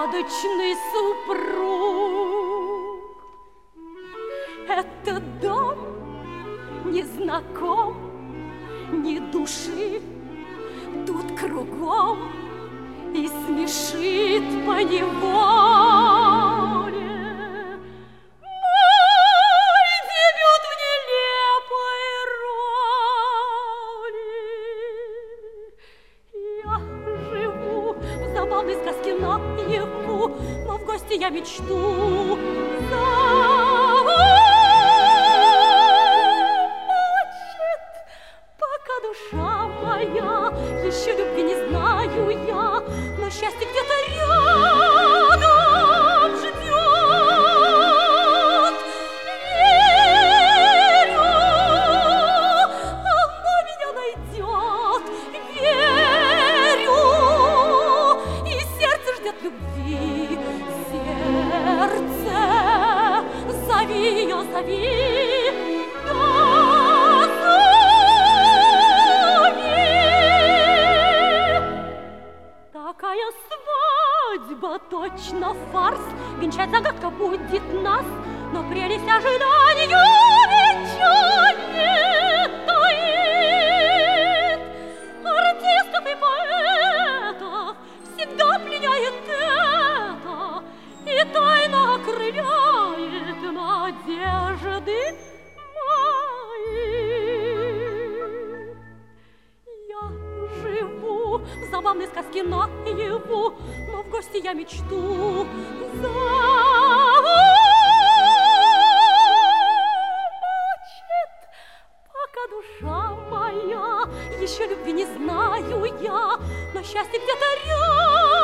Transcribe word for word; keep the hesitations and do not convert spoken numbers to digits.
загадочный супруг. Этот дом не знаком, ни души тут кругом, и смешит поневоле мой дебют в нелепой роли. Я живу в забавной сказке наяву, но в гости я мечту замучит, пока душа моя еще любви не знаю я, но счастье где-то рядом ждет. Верю, оно меня найдет. Верю, и сердце ждет любви. Сердце, зови ее, зови. Такая свадьба точно фарс, венчать загадка будет нас, но прелесть ожидания венчания таит. Артистов и поэтов всегда пленяет это, и тайно окрыляет надежды мои. Я живу в забавной сказке наяву, но в гости я мечту замучит, пока душа моя еще любви не знаю я, но счастье где-то рядом